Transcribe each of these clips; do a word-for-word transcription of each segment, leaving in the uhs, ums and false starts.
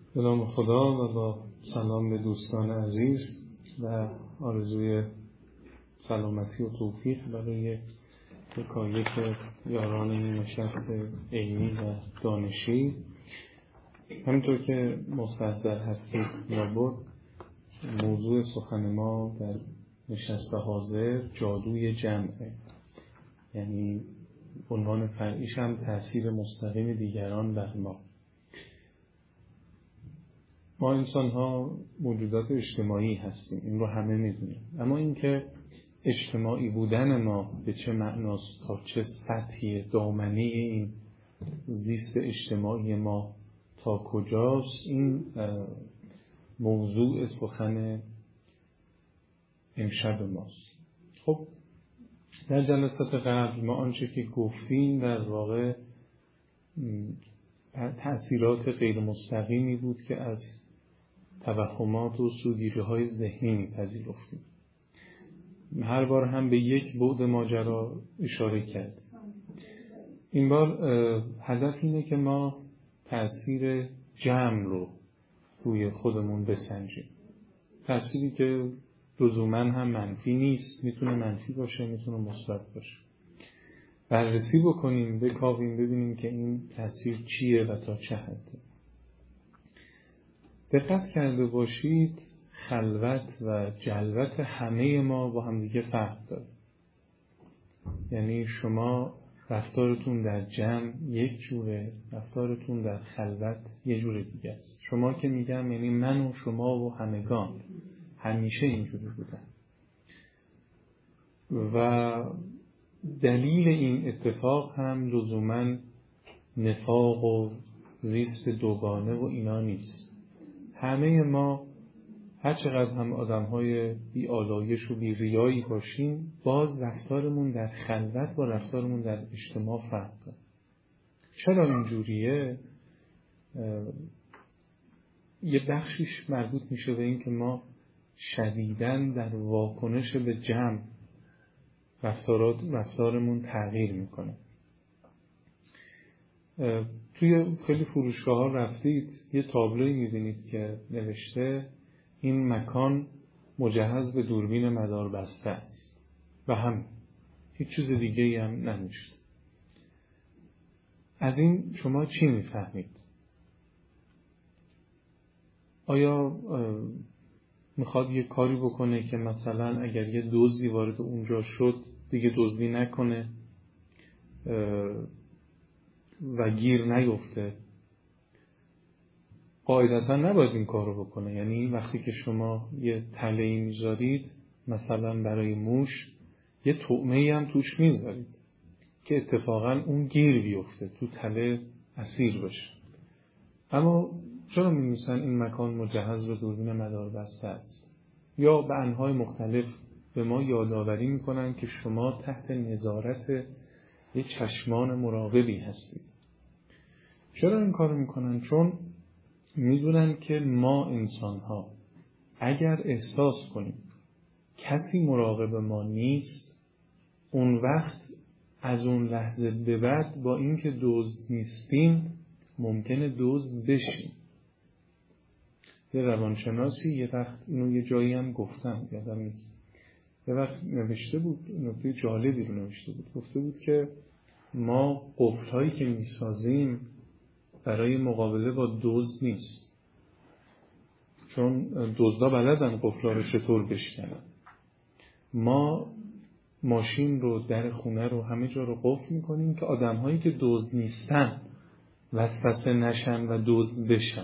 به نام خدا و با سلام به دوستان عزیز و آرزوی سلامتی و توفیق برای یکایک یاران این نشست علمی و دانشی. همینطور که مستحضر هستید لابد موضوع سخن ما در نشست حاضر جادوی جمعه، یعنی عنوان فرعیش هم تأثیر مستقیم دیگران بر ما. ما انسان ها موجودات اجتماعی هستیم، این رو همه میدونیم، اما اینکه اجتماعی بودن ما به چه معناست، تا چه سطحی، دامنه این زیست اجتماعی ما تا کجاست، این موضوع سخن امشب ماست. خب در جلسات قبل ما آنچه که گفتیم در واقع تأثیرات غیر مستقیمی بود که از توهمات و سوگیری های ذهنی می‌پذیرفتیم. هر بار هم به یک بعد ماجرا اشاره کرد. این بار هدف اینه که ما تأثیر جمع رو روی خودمون بسنجیم. تأثیری که لزوماً هم منفی نیست، میتونه منفی باشه، میتونه مثبت باشه. بررسی بکنیم، بکاویم، ببینیم که این تأثیر چیه و تا چه حده. دقت کرده باشید خلوت و جلوت همه ما با هم دیگه فرق داره. یعنی شما رفتارتون در جمع یک جوره، رفتارتون در خلوت یه جور دیگه است. شما که میگم یعنی من و شما و همگان همیشه اینجوری بودن و دلیل این اتفاق هم لزوماً نفاق و زیست دوگانه و اینا نیست. همه ما هر چقدر هم آدم‌های بی آلایش و بی ریایی باشیم، باز رفتارمون در خلوت با رفتارمون در اجتماع فرق داره. چرا اینجوریه؟ یه بخشیش مربوط میشه به این که ما شدیداً در واکنش به جمع رفتارات رفتارمون تغییر میکنه. توی خیلی فروشگاه ها رفتید یه تابلوی میبینید که نوشته این مکان مجهز به دوربین مدار بسته است و هم هیچ چیز دیگه ای هم ننوشته. از این شما چی میفهمید؟ آیا میخواد یه کاری بکنه که مثلا اگر یه دزدی وارد اونجا شد دیگه دزدی نکنه و گیر نیفته؟ قاعدتا نباید این کار رو بکنه. یعنی وقتی که شما یه تله‌ای میذارید مثلا برای موش، یه طعمه‌ای هم توش میذارید که اتفاقا اون گیر بیفته، تو تله اسیر بشه. اما چرا می‌نویسن این مکان مجهز به دوربین مدار بسته است؟ یا به انواع مختلف به ما یادآوری میکنن که شما تحت نظارت یک چشمان مراقبی هستید. چرا این کارو میکنن؟ چون میدونن که ما انسان‌ها اگر احساس کنیم کسی مراقب ما نیست، اون وقت از اون لحظه به بعد با اینکه دزد نیستیم ممکنه دزد بشیم. یه روانشناسی یه وقت اینو یه جایی هم گفتم، یادم نیست، یه وقت نوشته بود، نکته جالبی رو نوشته بود، گفته بود که ما قفل‌هایی که می‌سازیم برای مقابله با دزد نیست، چون دزدا بلدن قفل‌ها رو چطور بشکنن. ما ماشین رو، در خونه رو، همه جا رو قفل می‌کنیم که آدم‌هایی که دزد نیستن وسوسه نشن و دزد بشن.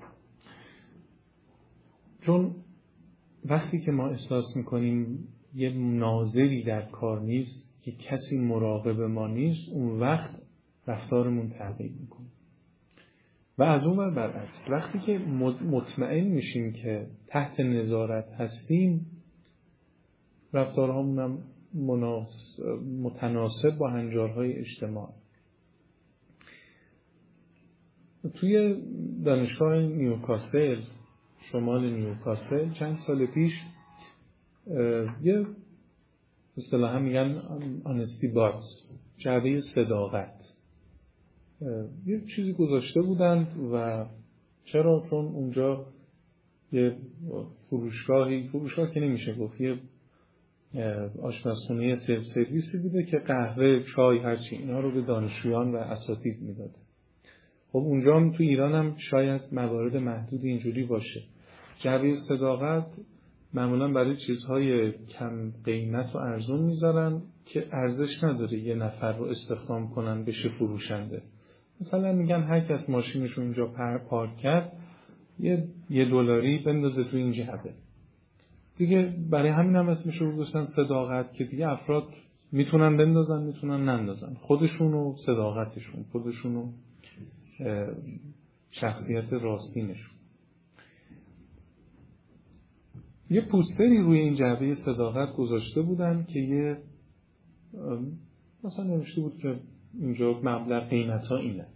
چون وقتی که ما احساس میکنیم یه ناظری در کار نیست، که کسی مراقب ما نیست، اون وقت رفتارمون تغییر میکنه. و از اون ور برعکس، وقتی که مطمئن میشیم که تحت نظارت هستیم، رفتارهامون هم متناسب با هنجارهای اجتماع. توی دانشگاه نیوکاسل، شمال نیوکاسل، چند سال پیش یه اصطلاحاً میگن آنستی باکس، جعبه صداقت، یه چیزی گذاشته بودند و چرا؟ چون اونجا یه فروشگاهی، فروشگاه که نمیشه گفت، یه آشپزخونه سلف سرویسی بوده که قهوه، چای، هرچی اینا رو به دانشجویان و اساتید میداده. خب اونجا هم تو ایران هم شاید موارد محدود اینجوری باشه. جعبه صداقت معمولا برای چیزهای کم قیمت و ارزون میذارن که ارزش نداره یه نفر رو استخدام کنن بشه فروشنده. مثلا میگن هر کس ماشینش رو اینجا پارک کرد یه یه دلاری بندازه تو این جعبه. دیگه برای همین هم اسمش رو گذاشتن صداقت که دیگه افراد میتونن بندازن میتونن نندازن، خودشون و صداقتشون، خودشون و شخصیت راستینشون. یه پوستری روی این جعبه صداقت گذاشته بودن که یه مثلا نوشته بود که اینجا مبلغ قیمتا اینه.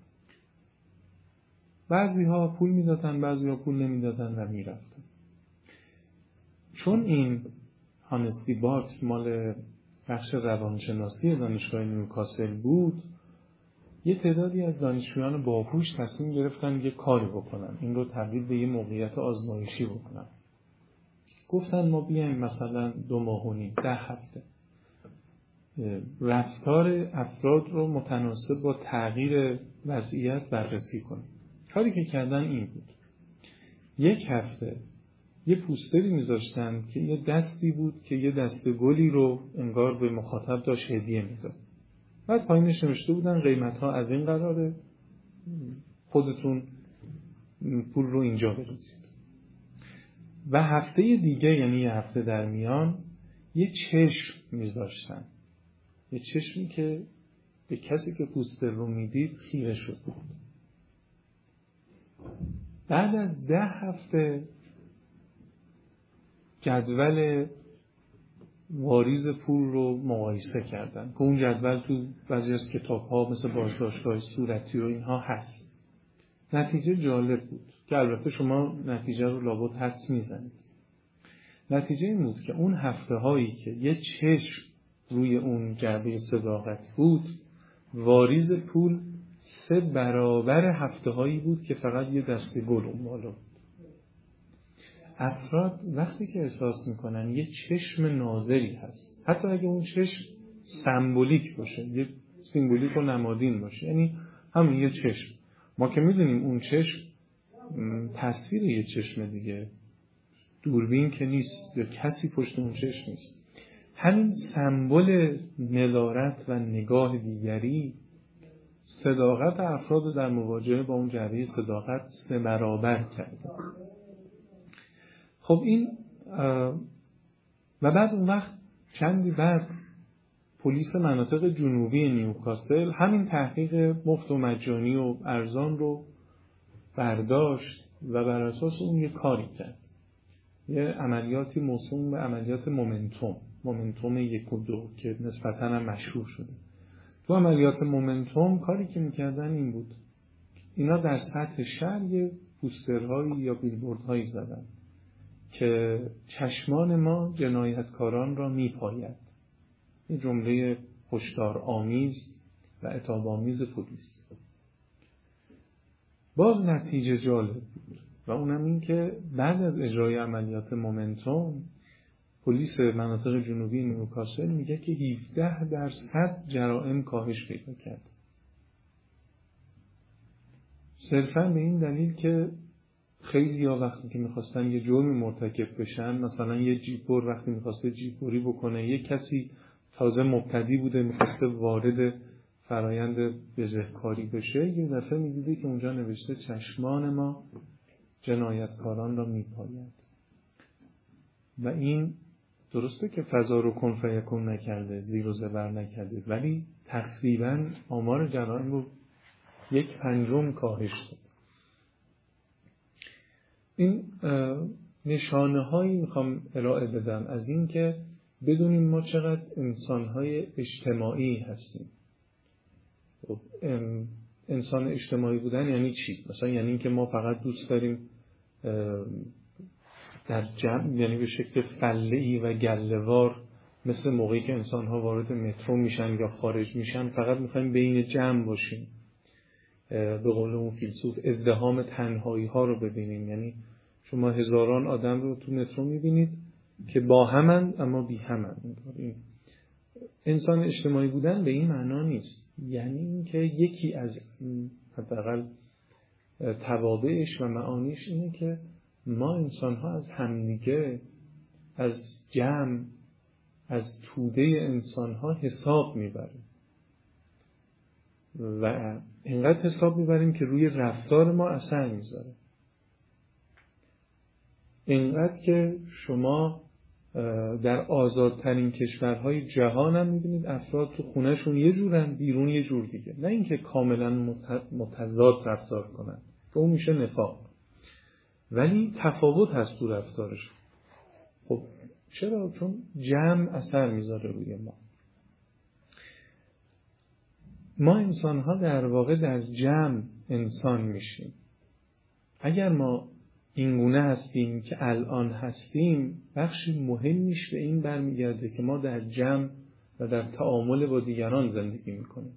بعضی ها پول میدادن، بعضی ها پول نمیدادن و میرفتن. چون این هانستی باکس مال بخش روانشناسی دانشگاه نیوکاسل بود، یه تعدادی از دانشجویان باهوش تصمیم گرفتن یه کاری بکنن، این رو تبدیل به یه موقعیت آزمایشی بکنن. گفتن ما بیایم مثلا دو ماه و نیم، ده هفته رفتار افراد رو متناسب با تغییر وضعیت بررسی کنیم. کاری که کردن این بود، یک هفته یه پوستری میذاشتن که یه دستی بود که یه دسته گلی رو انگار به مخاطب داشت هدیه میداد. بعد پایینش نوشته بودن قیمت‌ها از این قراره، خودتون پول رو اینجا بریزید. و هفته دیگه، یعنی یه هفته در میان، یه چشم میذاشتن، یه چشمی که به کسی که پوستر رو میدید خیره شد بود. بعد از ده هفته جدول واریز پول رو مقایسه کردن که اون جدول تو بعضی از کتاب‌ها مثل بازداشت‌های صورتی و اینها هست. نتیجه جالب بود که البته شما نتیجه رو لابد حدس میزنید. نتیجه این بود که اون هفته هایی که یه چشم روی اون جعبه صداقت بود، واریز پول سه برابر هفته هایی بود که فقط یه دسته گل اون بالا بود. افراد وقتی که احساس میکنن یه چشم ناظری هست، حتی اگه اون چشم سمبولیک باشه، یه سیمبولیک و نمادین باشه، یعنی همین یه چشم، ما که میدونیم اون چشم تصویر یه چشم دیگه، دوربین که نیست یا کسی پشت اون چشم نیست، همین سمبل نظارت و نگاه دیگری صداقت افراد در مواجهه با اون جعبه صداقت سه برابر کرده. خب این و بعد اون وقت چندی بعد پلیس مناطق جنوبی نیوکاسل همین تحقیق مفت و مجانی و ارزان رو برداشت و بر اساس اون یه کاری کرد، یه عملیاتی موسوم به عملیات مومنتوم، مومنتوم یک و دو که نسبتاً هم مشهور شده. تو عملیات مومنتوم کاری که میکردن این بود، اینا در سطح شهر یه پوسترهایی یا بیلبوردهایی زدن که چشمان ما جنایتکاران را میپاید. این جمله هشدار آمیز و عتاب آمیز پلیس. باز نتیجه جالب بود و اونم این که بعد از اجرای عملیات مومنتوم پلیس مناطق جنوبی نیوکاسل میگه که هفده درصد جرائم کاهش پیدا کرد. صرفاً به این دلیل که خیلی ها وقتی که میخواستن یه جرم مرتکب بشن، مثلا یه جیپور وقتی میخواسته جیپوری بکنه، یه کسی تازه مبتدی بوده میخواسته وارد فرایند بزهکاری بشه، یه دفعه میدیده که اونجا نوشته چشمان ما جنایتکاران را میپاید. و این درسته که فضا رو کن فیکون نکرده، زیر و زبر نکرده، ولی تقریبا آمار جرائم رو یک پنجم کاهش داد. این نشانه هایی میخوام ارائه بدم از این که بدونیم ما چقدر انسان های اجتماعی هستیم. انسان اجتماعی بودن یعنی چی؟ مثلا یعنی این که ما فقط دوست داریم در جمع، یعنی به شکل فله‌ای و گله‌وار، مثل موقعی که انسان ها وارد مترو میشن یا خارج میشن فقط میخوایم بین جمع باشیم، به قول اون فیلسوف ازدحام تنهایی ها رو ببینیم. یعنی شما هزاران آدم رو تو مترو میبینید که با همند اما بی همند. این انسان اجتماعی بودن به این معنا نیست. یعنی اینکه یکی از حداقل توابعش و معانیش اینه که ما انسان ها از همدیگه، از جمع، از توده انسان ها حساب میبریم و اینقدر حساب میبریم که روی رفتار ما اثر میذاره. اینقدر که شما در آزادترین کشورهای جهان هم میبینید افراد تو خونهشون یه جورن، بیرون یه جور دیگه. نه اینکه کاملا متضاد رفتار کنن که اون میشه نفاق، ولی تفاوت هست تو رفتارشون. خب چرا؟ چون جمع اثر میذاره روی ما. ما انسان ها در واقع در جمع انسان میشیم. اگر ما اینگونه هستیم که الان هستیم، بخشی مهمیش به این برمیگرده که ما در جمع و در تعامل با دیگران زندگی میکنیم.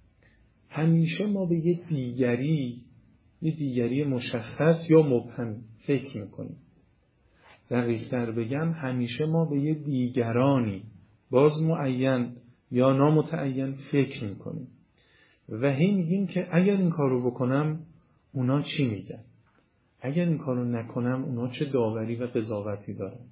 همیشه ما به یه دیگری، یه دیگری مشخص یا مبهم فکر میکنیم. دقیق‌تر بگم همیشه ما به یه دیگرانی باز معین یا نامتعین فکر میکنیم و هی میگیم که اگر این کارو بکنم اونا چی میگن، اگر این کارو نکنم اونا چه داوری و قضاوتی دارن،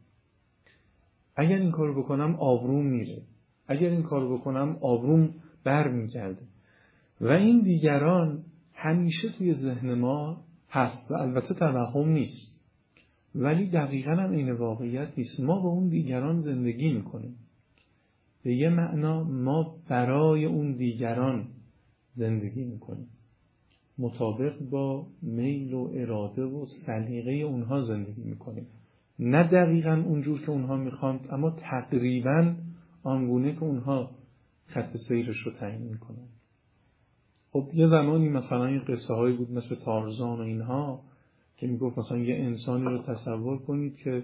اگر این کارو بکنم آبروم میره، اگر این کارو بکنم آبروم بر میگرده. و این دیگران همیشه توی ذهن ما هست و البته توهم نیست، ولی دقیقاً هم این واقعیت نیست. ما با اون دیگران زندگی میکنیم. به یه معنا ما برای اون دیگران زندگی میکنیم، مطابق با میل و اراده و سلیقه اونها زندگی میکنیم. نه دقیقاً اونجور که اونها میخوان، اما تقریباً آنگونه که اونها خط سیرش رو تعیین میکنن. خب یه زمانی مثلا این قصه هایی بود مثل تارزان و اینها که میگفت مثلا یه انسانی رو تصور کنید که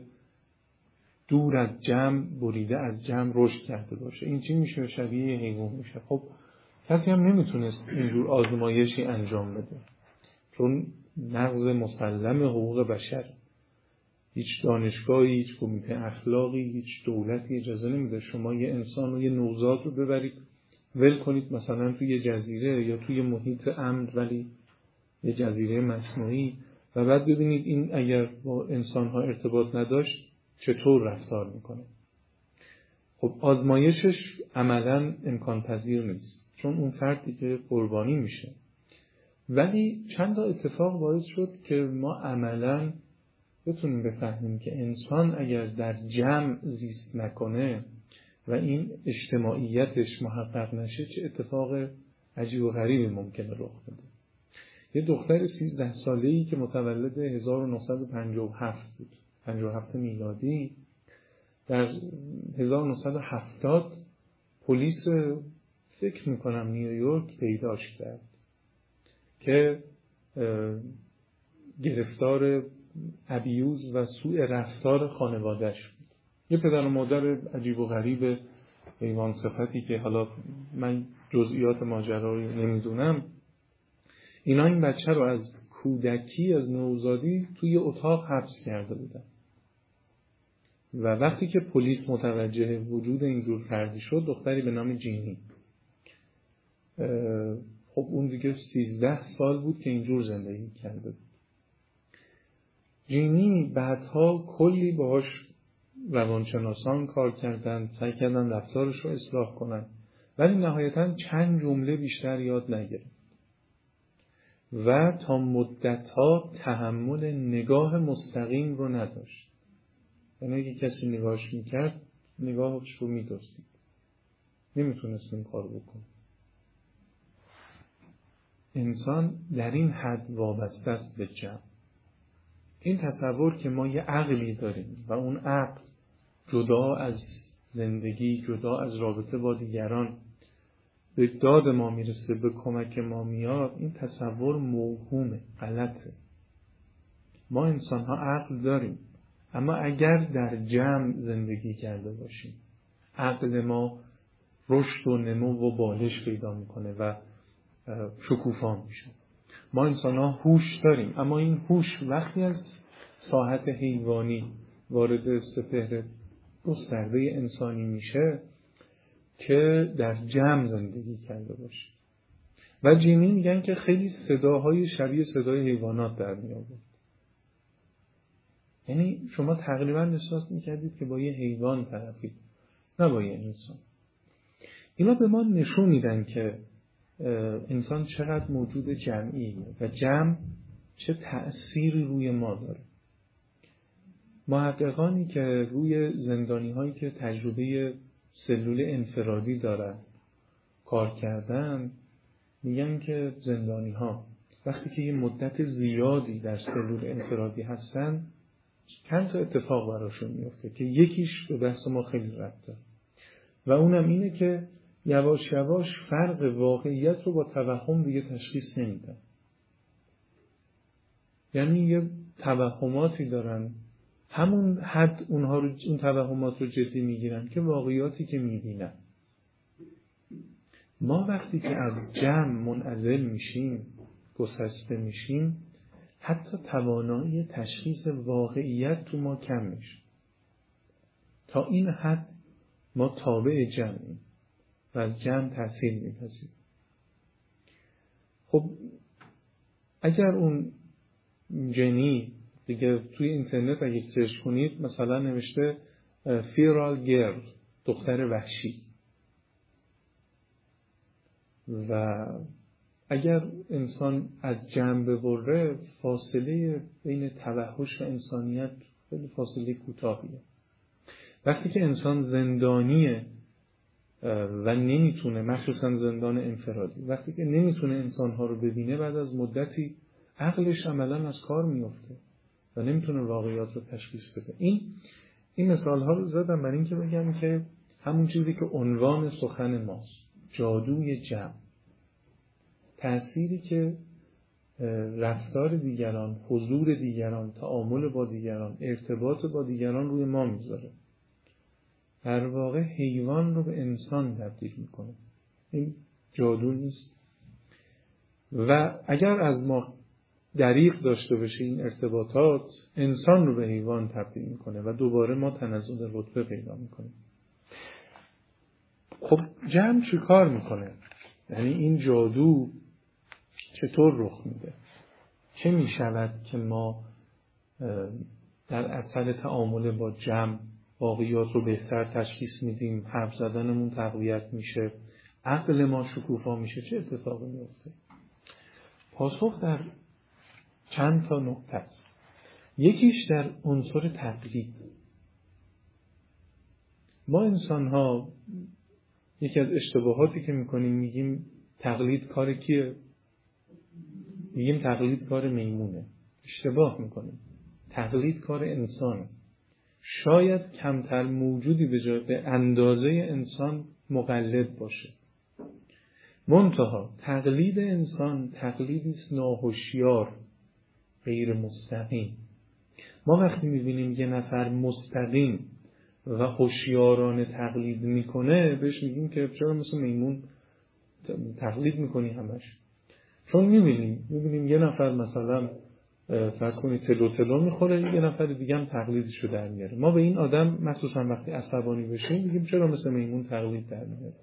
دور از جمع، بریده از جمع رشد کرده باشه. این چی میشه؟ شبیه حیوان میشه. خب کسی هم نمیتونست اینجور آزمایشی انجام بده، چون نقض مسلم حقوق بشر. هیچ دانشگاهی، هیچ کمیته اخلاقی، هیچ دولتی اجازه نمیده شما یه انسان رو، یه نوزاد رو ببرید ول کنید مثلا توی یه جزیره یا توی محیط امن ولی یه جزیره مصنوعی و بعد ببینید این اگر با انسان‌ها ارتباط نداشت چطور رفتار میکنه. خب آزمایشش عملاً امکان پذیر نیست، چون اون فردی که قربانی میشه. ولی چند تا اتفاق باعث شد که ما عملاً بتونیم بفهمیم که انسان اگر در جمع زیست نکنه و این اجتماعیتش محقق نشه چه اتفاق عجیب و غریبی ممکنه رخ بده. یه دختر سیزده ساله‌ای که متولد هزار و نهصد و پنجاه و هفت بود، پنجاه و هفت میلادی، در هزار و نهصد و هفتاد پلیس فکر میکنم نیویورک پیداش کرد که گرفتار ابیوز و سوء رفتار خانواده‌اش بود. یه پدر و مادر عجیب و غریب حیوان صفتی که حالا من جزئیات ماجرا رو نمیدونم، اینا این بچه رو از کودکی، از نوزادی توی اتاق حبس کرده بودن و وقتی که پلیس متوجه وجود اینجور فردی شد، دختری به نام جینی، خب اون دیگه سیزده سال بود که اینجور زندگی کرده بود. جینی بعدها کلی باهاش روانشناسان کار کردن، سعی کردن رفتارش رو اصلاح کنن، ولی نهایتاً چند جمله بیشتر یاد نگرفت و تا مدتها تحمل نگاه مستقیم رو نداشت. یعنی اگه کسی نگاهش میکرد نگاهش رو میدوستید، نمیتونست این کار بکنه. انسان در این حد وابسته است به جمع. این تصور که ما یه عقلی داریم و اون عقل جدا از زندگی، جدا از رابطه با دیگران به داد ما میرسه، به کمک ما میاد، این تصور موهومه، غلطه. ما انسان ها عقل داریم، اما اگر در جمع زندگی کرده باشیم عقل ما رشد و نمو و بالش پیدا میکنه و شکوفا میشه. ما انسان ها هوش داریم، اما این هوش وقتی از ساحت حیوانی وارد سپهر گسترده انسانی میشه که در جمع زندگی کرده باشه. و جیمی میگن که خیلی صداهای شبیه صدای حیوانات در می آورد. یعنی شما تقریبا احساس میکردید که با یه حیوان طرفید، نه با یه انسان. اینا به ما نشون میدن که انسان چقدر موجود جمعیه و جمع چه تأثیری روی ما داره. محققانی که روی زندانی هایی که تجربه سلول انفرادی دارن کار کردن میگن که زندانی ها وقتی که یه مدت زیادی در سلول انفرادی هستن چند تا اتفاق براشون میفته که یکیش به بحث ما خیلی ربط داره و اونم اینه که یواش یواش فرق واقعیت رو با توهم دیگه تشخیص نمیدن. یعنی یه توهماتی دارن، همون حد اونها رو، اون توهمات رو جدی میگیرن که واقعیاتی که میبینن. ما وقتی که از جمع منعزل میشیم، گسسته میشیم، حتی توانایی تشخیص واقعیت تو ما کم میشه. تا این حد ما تابع جمعیم و از جمع تأثیر میپذیریم. خب اگر اون جنی دیگه توی اینترنت اگه سرچ کنید مثلا نوشته feral girl، دختر وحشی، و اگر انسان از جمع ببره فاصله بین توحش و انسانیت خیلی فاصله کوتاهیه. وقتی که انسان زندانیه و نمیتونه، مخصوصا زندان انفرادی، وقتی که نمیتونه انسانها رو ببینه بعد از مدتی عقلش عملا از کار میفته و نمیتونه واقعیات رو تشخیص بده. این این مثال ها رو زدم برای اینکه بگم که همون چیزی که عنوان سخن ماست، جادوی جمع، تأثیری که رفتار دیگران، حضور دیگران، تعامل با دیگران، ارتباط با دیگران روی ما میذاره، در واقع حیوان رو به انسان تبدیل میکنه. این جادو نیست؟ و اگر از ما دریغ داشته باشه این ارتباطات، انسان رو به حیوان تبدیل میکنه و دوباره ما تنزل رتبه پیدا میکنیم. خب جمع چی کار میکنه؟ یعنی این جادو چطور رخ میده؟ چه میشود که ما در اثر تعامل با جمع واقعیات رو بهتر تشخیص میدیم، حرف زدنمون تقویت میشه، عقل ما شکوفا میشه؟ چه اتفاقی میفته؟ پاسخ در چند تا نکته است. یکیش در عنصر تقلید. ما انسان ها یکی از اشتباهاتی که میکنیم میگیم تقلید کار کیه؟ میگیم تقلید کار میمونه. اشتباه میکنیم. تقلید کار انسانه. شاید کمتر موجودی به جای به اندازه انسان مقلد باشه. منتها تقلید انسان تقلیدی است ناهوشیار، غیر مستقیم. ما وقتی میبینیم یه نفر مستقیم و هوشیارانه تقلید میکنه بهش میگیم که چرا مثل میمون تقلید میکنی همش؟ چون میبینیم میبینیم یه نفر مثلا فرض کنید تلو تلو میخوره، یه نفر دیگه هم تقلیدشو در میاره. ما به این آدم مخصوصا وقتی عصبانی بشیم میگیم چرا مثل میمون تقلید در میاره.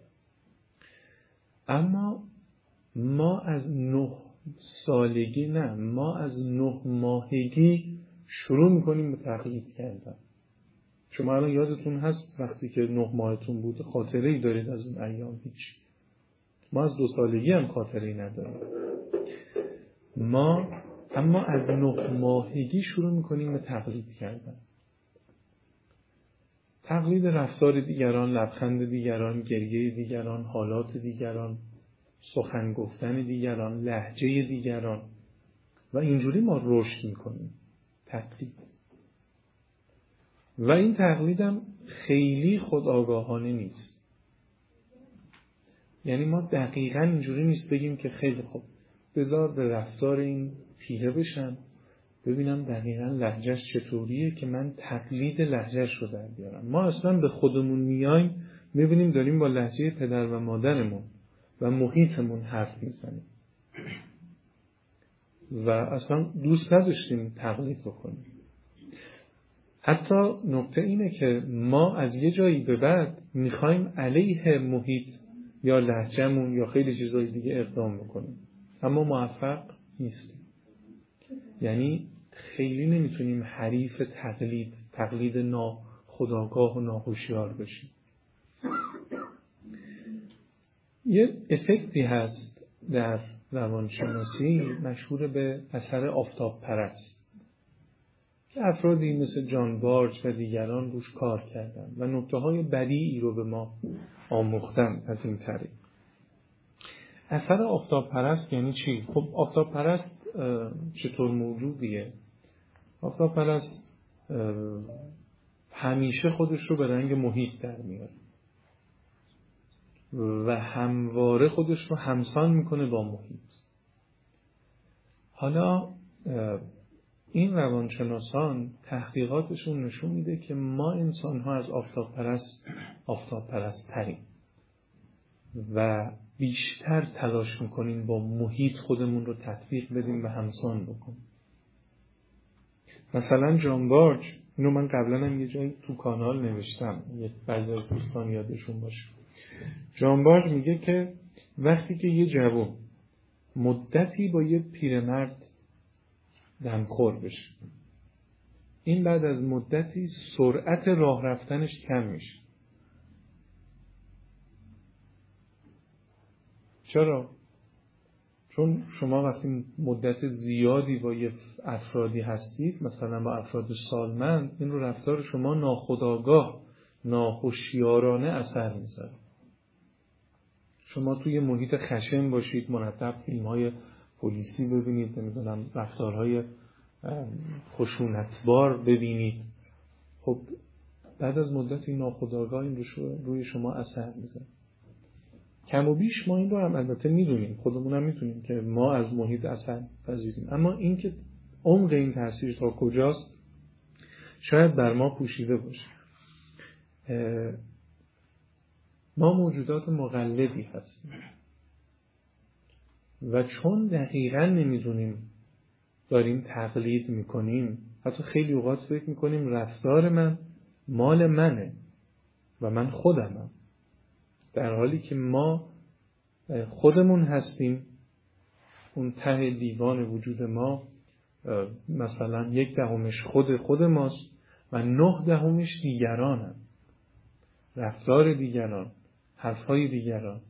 اما ما از نه سالگی نه ما از نه ماهگی شروع میکنیم به تقلید کردن. شما الان یادتون هست وقتی که نه ماهتون بود خاطره‌ای دارید از اون ایام؟ هیچ. ما از دو سالگی هم خاطره‌ای نداریم. ما اما از نه ماهگی شروع میکنیم به تقلید کردن. تقلید رفتار دیگران، لبخند دیگران، گریه دیگران، حالات دیگران، سخن گفتن دیگران، لهجه دیگران، و اینجوری ما رشد میکنیم. تقلید. و این تقلیدم خیلی خودآگاهانه نیست. یعنی ما دقیقاً اینجوری نیست بگیم که خیلی خوب بذار به رفتار این پیره بشم ببینم دقیقاً لهجهش چطوریه که من تقلید لهجهش رو در بیارم. ما اصلا به خودمون میایم میبینیم داریم با لهجه پدر و مادرمون و محیطمون حرف میزنیم. و اصلا دوست نداشتیم تقلید بکنیم. حتی نکته اینه که ما از یه جایی به بعد میخوایم علیه محیط یا لهجه‌مون یا خیلی چیزای دیگه اقدام بکنیم، اما موفق نیستیم. یعنی خیلی نمیتونیم حریف تقلید تقلید ناخودآگاه و ناهوشیار بشیم. یه افکتی هست در روانشناسی مشهور به اثر آفتاب پرست که افرادی مثل جان بارج و دیگران روش کار کردن و نکته‌های بدیعی رو به ما آموختن از این طریق. اثر آفتاب پرست یعنی چی؟ خب آفتاب پرست چطور موجودیه؟ آفتاب پرست همیشه خودش رو به رنگ محیط در میاره و همواره خودش رو همسان میکنه با محیط. حالا این روانشناسان تحقیقاتشون نشون میده که ما انسان ها از آفتاب پرست آفتاب پرست تریم و بیشتر تلاش میکنیم با محیط خودمون رو تطبیق بدیم و همسان بکنیم. مثلا جان بارج، اینو من قبلا هم یه جایی تو کانال نوشتم، یک بعضی از دوستان یادشون باشه. جان بارج میگه که وقتی که یه جوان مدتی با یه پیرمرد دمخور بشه، این بعد از مدتی سرعت راه رفتنش کم میشه. چرا؟ چون شما وقتی مدت زیادی با یه افرادی هستید، مثلا با افراد سالمند، این رو رفتار شما ناخودآگاه، ناهوشیارانه اثر میذاره. شما توی محیط خشن باشید، مرتب فیلم‌های پلیسی ببینید، نمیدونم رفتارهای خشونتبار ببینید، خب بعد از مدتی ناخودآگاه این رو روی شما اثر میذاره. کم و بیش ما این رو هم البته میدونیم، خودمون هم میتونیم که ما از محیط اثر پذیریم، اما این که عمق این تاثیر تا کجاست شاید بر ما پوشیده باشه. ما موجودات مقلدی هستیم و چون دقیقاً نمیدونیم داریم تقلید میکنیم، حتی خیلی اوقات فکر میکنیم رفتار من مال منه و من خودمم، در حالی که ما خودمون هستیم. اون ته لیوان وجود ما مثلا یک دهمش خود خود ماست و نه دهمش دیگرانن، رفتار دیگران، حرفهای دیگران،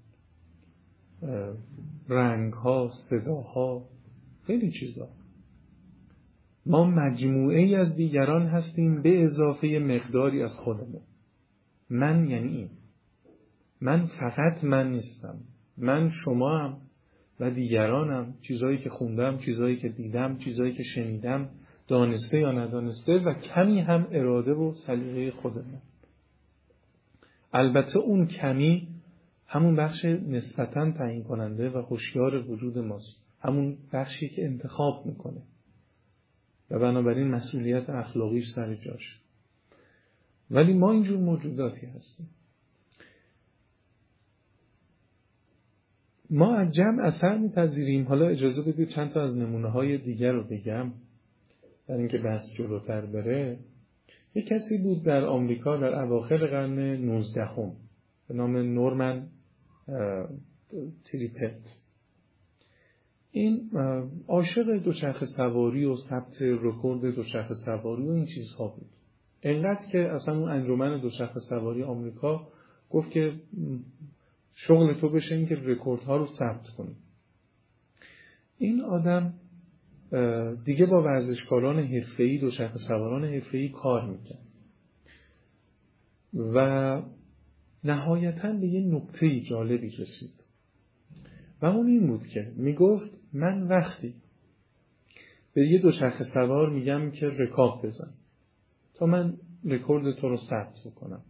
رنگها، صداها، خیلی چیزا. ما مجموعه‌ای از دیگران هستیم به اضافه مقداری از خودمون. من یعنی این، من فقط من نیستم، من شما هم و دیگرانم، چیزایی که خوندم، چیزایی که دیدم، چیزایی که شنیدم، دانسته یا ندانسته، و کمی هم اراده و سلیقه خودمون. البته اون کمی همون بخش نسبتاً تعیین کننده و هوشیار وجود ماست، همون بخشی که انتخاب میکنه و بنابراین مسئولیت اخلاقیش سر جاشه. ولی ما اینجور موجوداتی هستیم. ما از جمع اثر میپذیریم. حالا اجازه بدید چند تا از نمونه های دیگر رو بگم در اینکه بحث جلوتر بره. یک کسی بود در آمریکا در اواخر قرن نوزدهم به نام نورمن تریپت. این عاشق دوچرخه سواری و ثبت رکورد دوچرخه سواری و این چیزها بود، انقدر که اصلا اون انجمن دوچرخه سواری آمریکا گفت که شغل تو بشه این که رکوردها رو ثبت کنی. این آدم دیگه با ورزشکاران حرفه‌ای، دوچرخه سواران حرفه‌ای کار میکرد و نهایتاً به یه نقطه جالبی رسید و اون این بود که میگفت من وقتی به یه دوچرخه سوار میگم که رکاب بزن تا من رکورد تو رو ثبت کنم،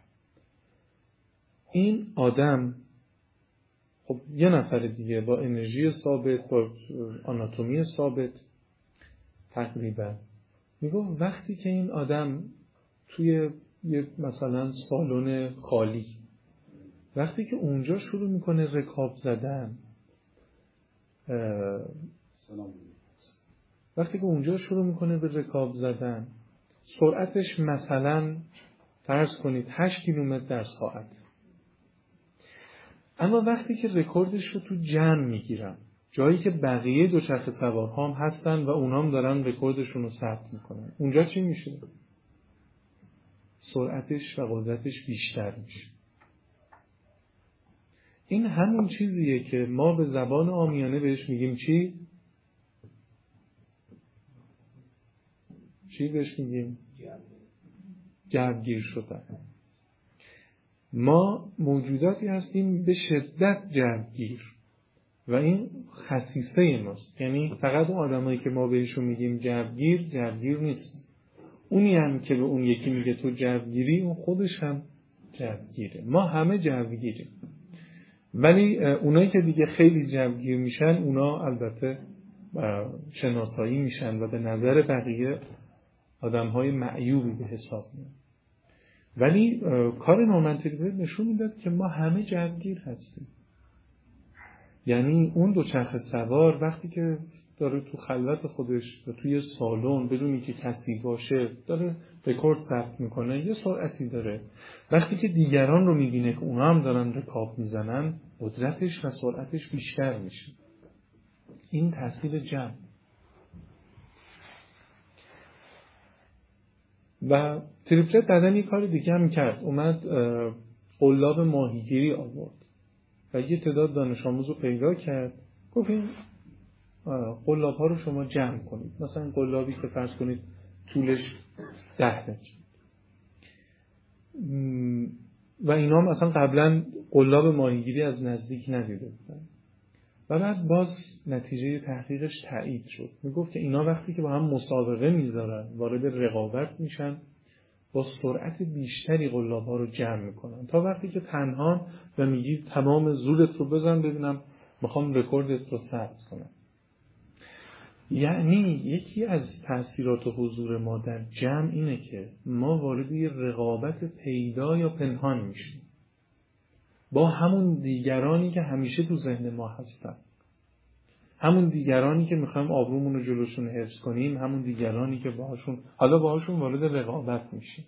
این آدم خب یه نفر دیگه با انرژی ثابت، با آناتومی ثابت تقریبا، میگفت وقتی که این آدم توی یه مثلا سالن خالی، وقتی که اونجا شروع میکنه رکاب زدن، سلام وقتی که اونجا شروع میکنه به رکاب زدن، سرعتش مثلا فرض کنید هشت کیلومتر در ساعت، اما وقتی که رکوردش رو تو جمع میگیرن، جایی که بقیه دوچرخه سوارها هم هستن و اونها هم دارن رکوردشون رو ثبت میکنن، اونجا چی میشه؟ سرعتش و قدرتش بیشتر میشه. این همون چیزیه که ما به زبان عامیانه بهش میگیم چی؟ چی بهش میگیم؟ جوگیر شدن. ما موجوداتی هستیم به شدت جوگیر و این خصیصه ماست. یعنی فقط اون آدمایی که ما بهشون میگیم جوگیر، جوگیر نیستن. اونی هم که به اون یکی میگه تو جوگیری، اون خودش هم جوگیره. ما همه جوگیریم. ولی اونایی که دیگه خیلی جوگیر میشن، اونا البته شناسایی میشن و به نظر بقیه آدمهای معیوبی به حساب میان. ولی کار نورمن نشون میداد که ما همه جوگیر هستیم. یعنی اون دوچرخه سوار وقتی که داره تو خلوت خودش و توی سالن بدونی که کسی باشه داره رکورد ثبت میکنه، یه سرعتی داره. وقتی که دیگران رو میبینه که اونا هم دارن رکاب میزنن، قدرتش و سرعتش بیشتر میشه. این تاثیر جمع. و تریپلت بعدن یک کار دیگه هم کرد، اومد قلاب ماهیگیری آورد و یه تعداد دانش آموز رو پیدا کرد، گفت این قلاب ها رو شما جمع کنید. مثلا قلابی که فرض کنید طولش ده متر و اینا هم اصلا قبلا قلاب ماهیگیری از نزدیک ندیده بودن و بعد باز نتیجه تحقیقش تایید شد. میگفت که اینا وقتی که با هم مسابقه میذارن، وارد رقابت میشن، با سرعت بیشتری قلاب ها رو جمع میکنن تا وقتی که تنها و میگی تمام زورت رو بزن ببینم میخوام رکوردت رو ثبت کنم. یعنی یکی از تأثیرات حضور ما در جمع اینه که ما وارد یه رقابت پیدا یا پنهان میشیم با همون دیگرانی که همیشه تو ذهن ما هستن، همون دیگرانی که میخوایم آبرومون رو جلوشون حفظ کنیم، همون دیگرانی که باهاشون حالا باهاشون وارد رقابت میشیم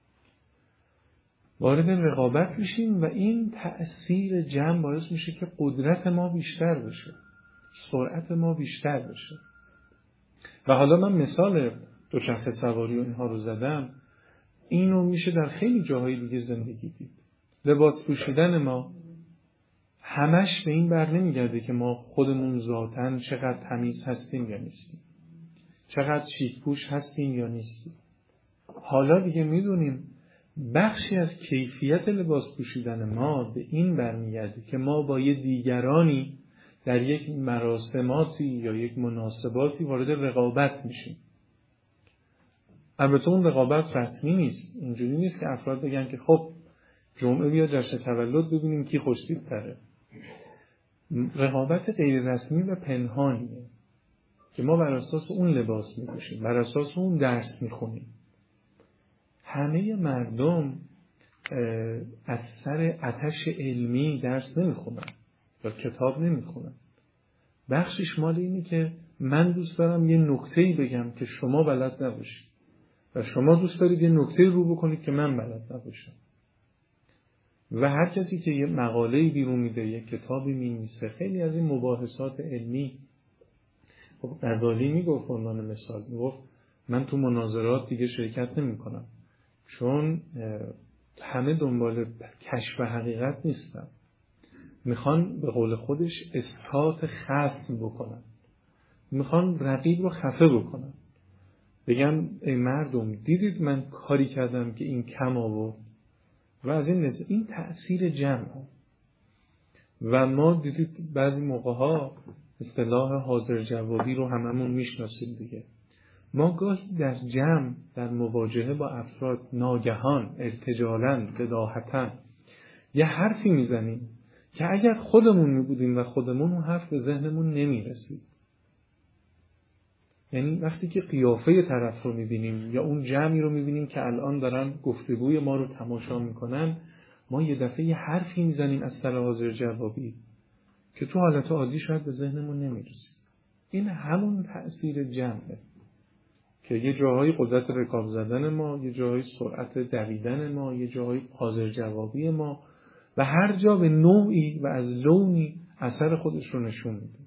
وارد رقابت میشیم و این تأثیر جمع باعث میشه که قدرت ما بیشتر بشه، سرعت ما بیشتر بشه. و حالا من مثال دوچرخه سواری و اینها رو زدم، اینو میشه در خیلی جاهای دیگه زندگی دید. لباس پوشیدن ما همش به این بر نمیگرده که ما خودمون ذاتاً چقدر تمیز هستیم یا نیستیم، چقدر شیک پوش هستیم یا نیستیم. حالا دیگه میدونیم بخشی از کیفیت لباس پوشیدن ما به این برمیگرده که ما با یه دیگرانی در یک مراسماتی یا یک مناسباتی وارد رقابت میشیم. البته اون رقابت رسمی نیست، اینجوری نیست که افراد بگن که خب جمعه بیا جشن تولد ببینیم کی خوش‌تیپ‌تره. رقابت غیر رسمی و پنهانیه که ما بر اساس اون لباس میپوشیم، بر اساس اون درس میخونیم. همه مردم از سر آتش علمی درس نمیخونن یا کتاب نمیخونن. بخشش مال اینه که من دوست دارم یه نکته‌ای بگم که شما بلد نباشید و شما دوست دارید یه نکته‌ای رو بکنید که من بلد نباشم. و هر کسی که یه مقاله‌ای بیرون میده، یه کتابی می‌نویسه، خیلی از این مباحثات علمی، خب غزالی میگفت عنوان مثال، میگفت من تو مناظرات دیگه شرکت نمی‌کنم چون همه دنبال کشف حقیقت نیستن، میخوان به قول خودش اسقاط خصم بکنن، میخوان رقیب رو خفه بکنن، بگن ای مردم دیدید من کاری کردم که این کم آورد و از این لحظه این تأثیر جمع. و ما دیدید بعضی موقع ها اصطلاح حاضر جوابی رو هممون میشناسیم دیگه. ما گاهی در جمع در مواجهه با افراد ناگهان ارتجالاً بداهتاً یه حرفی میزنیم که اگر خودمون میبودیم و خودمون اون حرف به ذهنمون نمیرسید. یعنی وقتی که قیافه طرف رو میبینیم یا اون جمعی رو میبینیم که الان دارن گفتگوی ما رو تماشا میکنن، ما یه دفعه یه حرفی میزنیم از طرف حاضر جوابی که تو حالت عادی شاید به ذهنمون نمیرسید. این همون تأثیر جمعه که یه جاهای قدرت رکاب زدن ما، یه جاهای سرعت دویدن ما، یه جاهای حاضر جوابی ما و هر جا به نوعی و از لونی اثر خودش رو نشون میده.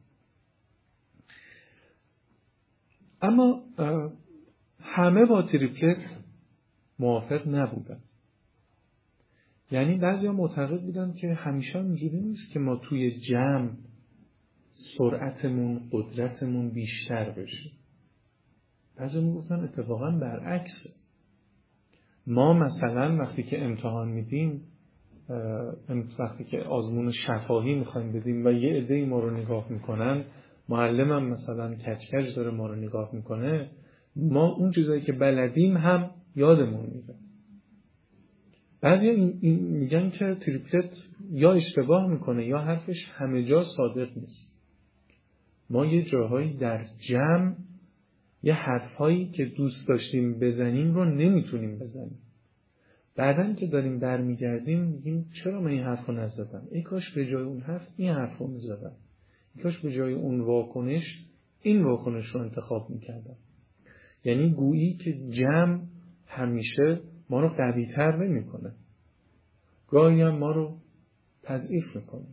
اما همه با تریپلت موافق نبودن. یعنی بعضیا معتقد بودن که همیشه اینجوری نیست که ما توی جمع سرعتمون، قدرتمون بیشتر بشه. بعضیا میگفتن اتفاقا برعکسه. ما مثلا وقتی که امتحان میدیم، وقتی که آزمون شفاهی میخوایم بدیم و یه عده‌ای ما رو نگاه میکنن، معلمم مثلا کچکج داره ما رو نگاه میکنه، ما اون چیزایی که بلدیم هم یادمون میره. بعضی این, این میگن که تریپلت یا اشتباه میکنه یا حرفش همه جا صادق نیست. ما یه جاهایی در جمع یه حرفهایی که دوست داشتیم بزنیم رو نمیتونیم بزنیم. بعدن که داریم برمیگردیم میگیم چرا من این حرف رو نزدم؟ ای کاش به جای اون حرف این حرف رو میزدم. ای کاش به جای اون واکنش این واکنش رو انتخاب میکردم. یعنی گویی که جمع همیشه ما رو قوی‌تر نمی‌کنه. گاهی هم ما رو تضعیف میکنه.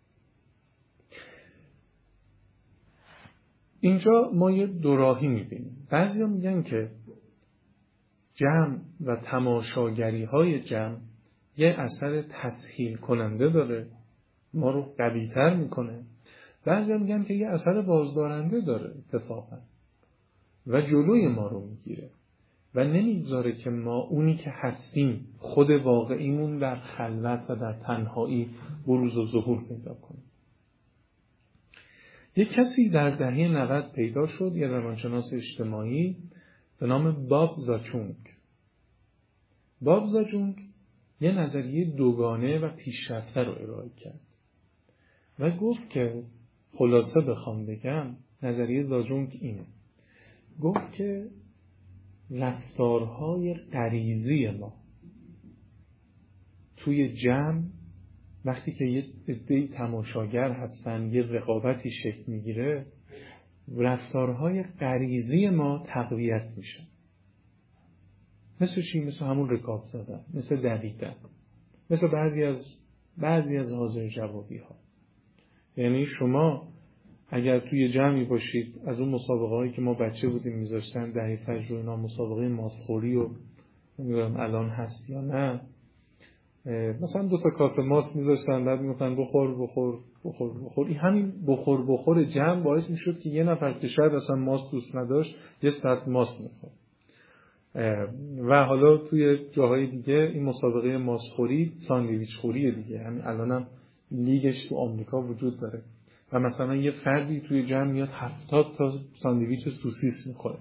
اینجا ما یه دوراهی میبینیم. بعضیا میگن که جمع و تماشاگری های جمع یه اثر تسهیل کننده داره، ما رو قوی‌تر میکنه. بعضیا میگن که یه اثر بازدارنده داره اتفاقا و جلوی ما رو میگیره و نمیگذاره که ما اونی که هستیم، خود واقعیمون در خلوت و در تنهایی بروز و ظهور پیدا کنیم. یک کسی در دهه نود پیدا شد، یه روانشناس اجتماعی به نام باب زاچونگ. باب زاچونگ یه نظریه دوگانه و پیشرفته رو ارائه کرد و گفت که خلاصه بخوام بگم نظریه زاچونگ اینه. گفت که رفتارهای غریزی ما توی جمع وقتی که یه عده‌ای تماشاگر هستن، یه رقابتی شکل میگیره، رفتارهای غریزی ما تقویت میشه. مثل چی؟ مثل همون رکاب زدن، مثل دویدن، مثل بعضی از بعضی از حاضر جوابی ها. یعنی شما اگر توی جمعی باشید، از اون مسابقه هایی که ما بچه بودیم میذاشتن دهه فجر و اینا، مسابقه ماسخوری و نمیدونم الان هست یا نه، مثلا دو تا کاسه ماست میذاشتن، بعد میگفتن بخور بخور بخور بخور. این همین بخور بخور جمع باعث میشد که یه نفر که شاید اصلا ماست دوست نداشت یه سطل ماست میخورد. و حالا توی جاهای دیگه این مسابقه ماسخوری ساندویچ خوریه دیگه، همین الانم لیگش تو آمریکا وجود داره و مثلا یه فردی توی جمع میاد هفتاد تا ساندویچ سوسیس میخوره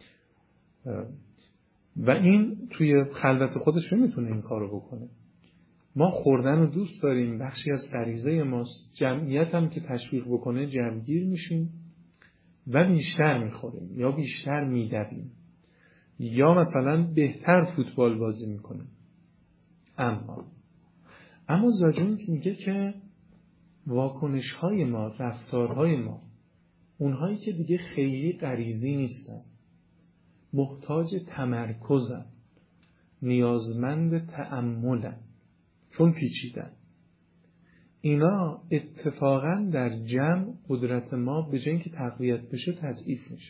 و این توی خلوت خودش نمیتونه این کارو بکنه. ما خوردن رو دوست داریم، بخشی از غریزه ماست. جمعیت هم که تشویق بکنه جمعگیر میشیم و بیشتر میخوریم یا بیشتر میدویم یا مثلا بهتر فوتبال بازی میکنیم. اما اما زاچونگ میگه که واکنش های ما، رفتارهای ما، اونهایی که دیگه خیلی غریزی نیستن، محتاج تمرکزن، نیازمند تأملن، چون پیچیدن، اینا اتفاقا در جمع قدرت ما به جای اینکه تقویت بشه تضعیف میشه.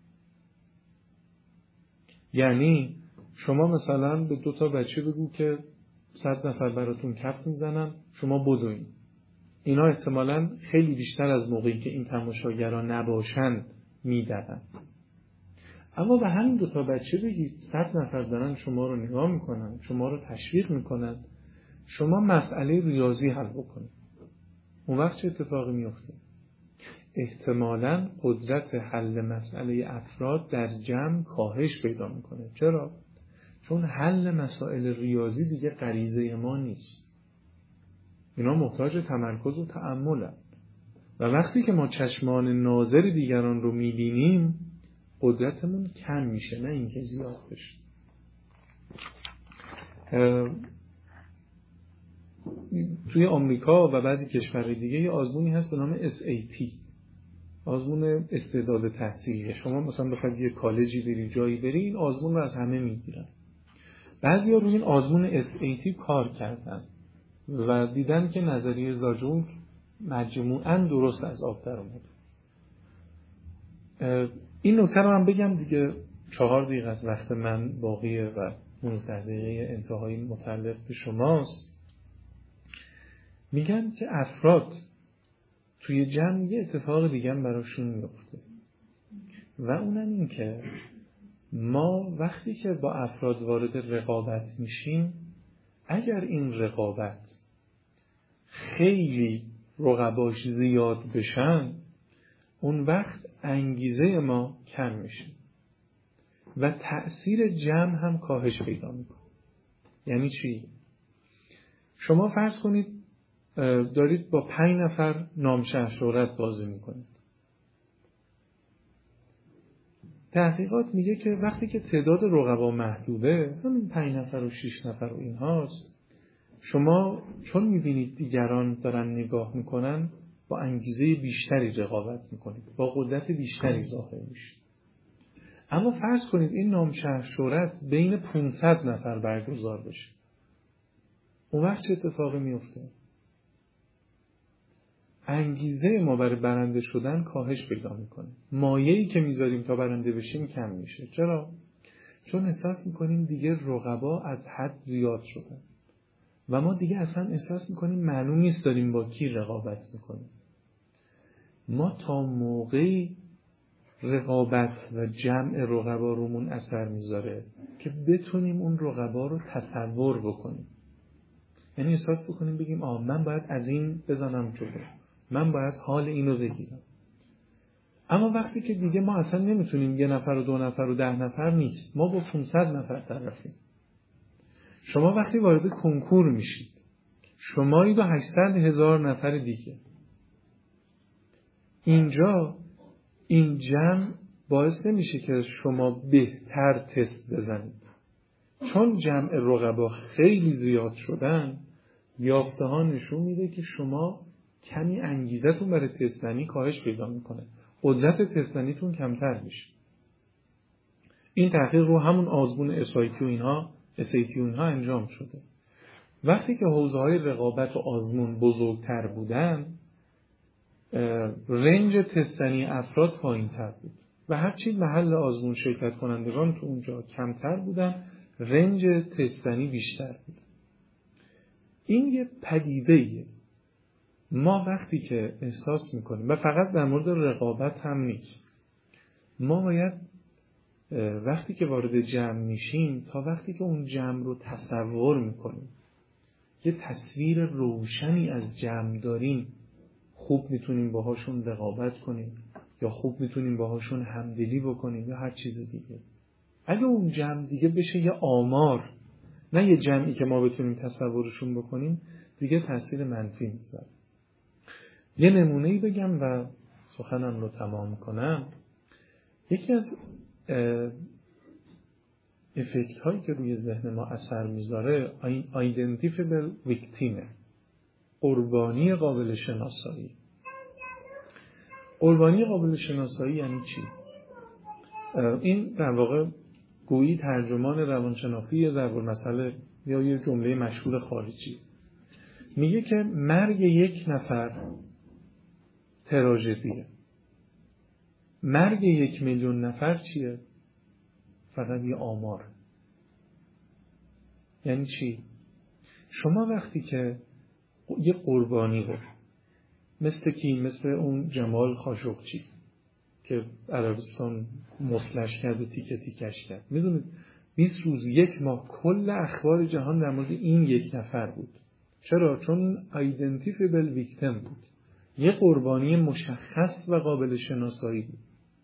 یعنی شما مثلا به دو تا بچه بگو که صد نفر براتون کف میزنن، شما بدوین، اینا احتمالاً خیلی بیشتر از موقعی که این تماشاگران نباشن میدوند. اما به همین دو تا بچه بگید صد نفر دارن شما رو نگاه میکنن، شما رو تشویق میکنن، شما مسئله ریاضی حل بکنید، اون وقت چه اتفاقی میفته؟ احتمالاً قدرت حل مسئله افراد در جمع کاهش پیدا میکنه. چرا؟ چون حل مسائل ریاضی دیگه غریزه ما نیست، اینا محتاج تمرکز و تأملن و وقتی که ما چشمان ناظر دیگران رو میبینیم قدرتمون کم میشه، نه اینکه زیاد بشه. توی آمریکا و بعضی کشورهای دیگه یه آزمونی هست به نام اس ای تی، آزمون استعداد تحصیلیه. شما مثلا بخواید یه کالجی بری، جایی بری، این آزمون رو از همه میگیرن. بعضیا روی این آزمون اس ای تی کار کردن و دیدن که نظریه زاجونگ مجموعاً درست از آب در اومد. این نکته رو هم بگم دیگه، چهار دقیقه از وقت من باقیه و پانزده دقیقه انتهایی متعلق به شماست. میگن که افراد توی جمع یه اتفاق دیگه هم براشون میفته و اونم این که ما وقتی که با افراد وارد رقابت میشیم، اگر این رقابت خیلی رقباش زیاد بشن، اون وقت انگیزه ما کم میشه و تأثیر جمع هم کاهش پیدا میکنه. یعنی چی؟ شما فرض کنید دارید با پنج نفر نامشهر شهرت بازی میکنید. تحقیقات میگه که وقتی که تعداد رقبا محدوده، همین پنج نفر و شش نفر و این هاست، شما چون میبینید دیگران دارن نگاه میکنن، با انگیزه بیشتری رقابت میکنید، با قدرت بیشتری ظاهر میشید. اما فرض کنید این نامشهر شهرت بین پانصد نفر برگزار بشه، اون وقت چه اتفاقی میفته؟ انگیزه ما برای برنده شدن کاهش پیدا میکنه. مایه‌ای که میذاریم تا برنده بشیم کم میشه. چرا؟ چون احساس میکنیم دیگه رقبا از حد زیاد شدن و ما دیگه اصلا احساس میکنیم معلوم نیست داریم با کی رقابت میکنیم. ما تا موقعی رقابت و جمع رقبا رومون اثر میذاره که بتونیم اون رقبا رو تصور بکنیم. یعنی احساس بکنیم بگیم آه من باید از این بزنم جلو، من باید حال اینو بگیرم. اما وقتی که دیگه ما اصلا نمیتونیم، یه نفر و دو نفر و ده نفر نیست، ما با پانصد نفر طرفیم. شما وقتی وارد کنکور میشید، شمایید و هشتصد هزار نفر دیگه. اینجا این جمع باعث نمیشه که شما بهتر تست بزنید، چون جمع رقبا خیلی زیاد شدن. یافته ها نشون میده که شما کمی انگیزتون برای تستنی کاهش پیدا میکنه، قدرت تستنیتون کمتر میشه. این تحقیق رو همون آزمون اس ای تی و اینها اس ای تی و اینها انجام شده. وقتی که حوزه‌های رقابت و آزمون بزرگتر بودن، رنج تستنی افراد پایین‌تر بود و هرچی محل آزمون شرکت کنندگان تو اونجا کمتر بودن، رنج تستنی بیشتر بود. این یه پدیده‌ایه. ما وقتی که احساس میکنیم، و فقط در مورد رقابت هم نیست، ما باید وقتی که وارد جمع میشیم، تا وقتی که اون جمع رو تصور میکنیم، یه تصویر روشنی از جمع داریم، خوب میتونیم باهاشون رقابت کنیم یا خوب میتونیم باهاشون همدلی بکنیم یا هر چیز دیگه. اگه اون جمع دیگه بشه یه آمار، نه یه جمعی که ما بتونیم تصورشون بکنیم، دیگه تاثیر منفی میذاره. یه نمونه‌ای بگم و سخنم رو تمام کنم. یکی از افکت هایی که روی ذهن ما اثر میذاره آیدنتیفیبل ویکتیمه، قربانی قابل شناسایی. قربانی قابل شناسایی یعنی چی؟ این در واقع گویی ترجمان روانشناختی ضرب المثل یا یه جمله مشهور خارجی. میگه که مرگ یک نفر تراژدیه، مرگ یک میلیون نفر چیه؟ فقط یه آمار. یعنی چی؟ شما وقتی که یه قربانی رو مثل کی؟ مثل اون جمال خاشقچی که عربستان مفلش کرد و تیکه تیکش کرد، میدونید بیست روز یک ماه کل اخبار جهان در مورد این یک نفر بود. چرا؟ چون آیدنتیفیبل ویکتیم بود، یه قربانی مشخص و قابل شناسایی بود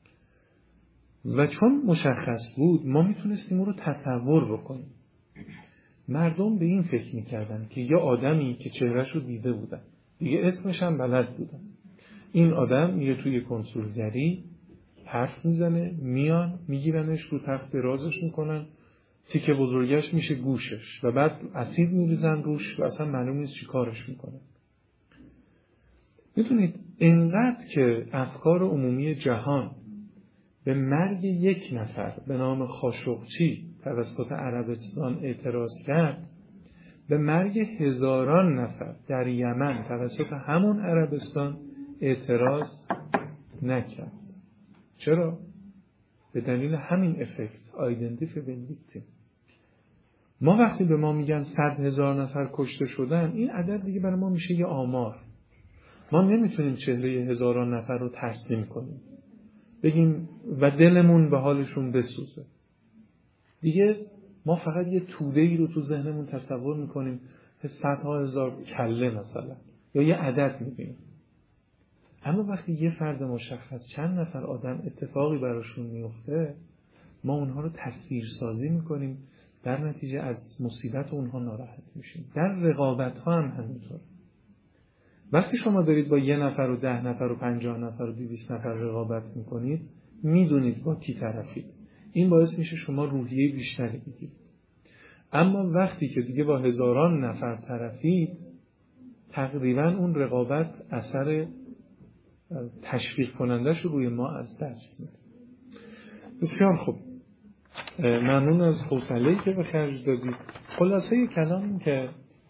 و چون مشخص بود ما میتونستیم اون رو تصور بکنیم. مردم به این فکر میکردن که یه آدمی که چهرهش رو دیده بودن، دیگه اسمش هم بلد بودن، این آدم میره توی کنسولگری حرف میزنه، میان میگیرنش رو تخت درازش میکنن، تیکه بزرگش میشه گوشش و بعد اسید میریزن روش و اصلا معلوم نیست چی کارش میکنه. میدونید اینقدر که افکار عمومی جهان به مرگ یک نفر به نام خاشقچی توسط عربستان اعتراض کرد، به مرگ هزاران نفر در یمن توسط همون عربستان اعتراض نکرد. چرا؟ به دلیل همین افکت آیدنتیفیبل ویکتیم. ما وقتی به ما میگن صد هزار نفر کشته شدن، این عدد دیگه برای ما میشه یه آمار. ما نمیتونیم چهره هزاران نفر رو ترسیم کنیم بگیم و دلمون به حالشون بسوزه. دیگه ما فقط یه توده‌ای رو تو ذهنمون تصور میکنیم، صدها هزار کله مثلا، یا یه عدد میبینیم. اما وقتی یه فرد مشخص چند نفر آدم اتفاقی براشون میفته، ما اونها رو تصویر سازی میکنیم، در نتیجه از مصیبت اونها ناراحت میشیم. در رقابت ها هم همینطور. وقتی شما دارید با یه نفر و ده نفر و پنجاه نفر و دویست نفر رقابت میکنید، میدونید با کی طرفید. این باعث میشه شما روحیه بیشتری بگیرید. اما وقتی که دیگه با هزاران نفر طرفید، تقریبا اون رقابت اثر تشویق کنندش رو روی ما از دست میده. بسیار خوب، ممنون از حوصله‌ای که به خرج دادید. خلاصه کلام این که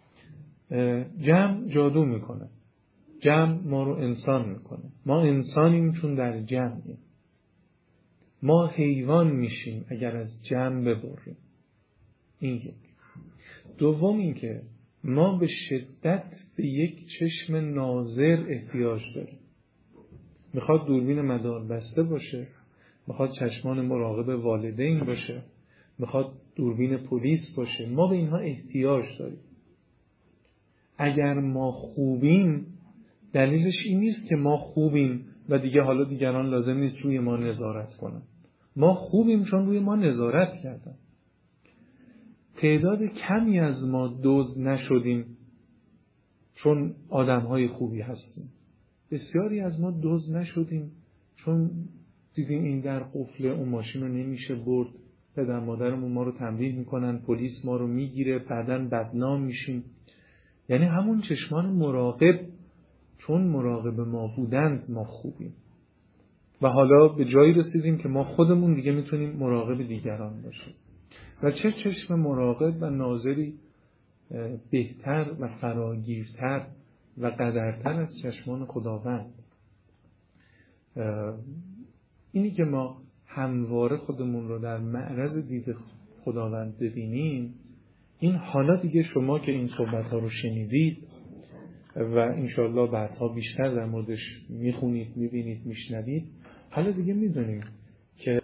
جمع جادو میکنه، جمع ما رو انسان میکنه. ما انسانیم چون در جمعیم. ما حیوان میشیم اگر از جمع ببریم. این یک. دوم این که ما به شدت به یک چشم ناظر احتیاج داریم. میخواد دوربین مدار بسته باشه، میخواد چشمان مراقب والدین باشه، میخواد دوربین پلیس باشه. ما به اینها احتیاج داریم. اگر ما خوبیم، دلیلش این نیست که ما خوبیم و دیگه حالا دیگران لازم نیست روی ما نظارت کنن. ما خوبیم چون روی ما نظارت کردن. تعداد کمی از ما دزد نشدیم چون آدم‌های خوبی هستیم. بسیاری از ما دزد نشدیم چون دیدیم این در قفله، اون ماشین رو نمیشه برد، پدر مادرمون ما رو تنبیه میکنن، پلیس ما رو میگیره، بعداً بدنام میشیم. یعنی همون چشمان مراقب چون مراقب ما بودند ما خوبیم. و حالا به جایی رسیدیم که ما خودمون دیگه میتونیم مراقب دیگران باشیم. و چه چشم مراقب و ناظری بهتر و فراگیرتر و قدرتر از چشمان خداوند. اینی که ما همواره خودمون رو در معرض دید خداوند ببینیم، این حالا دیگه شما که این صحبت ها رو شنیدید و انشاءالله بعدها بیشتر در موردش میخونید، میبینید، میشنوید، حالا دیگه میدونید که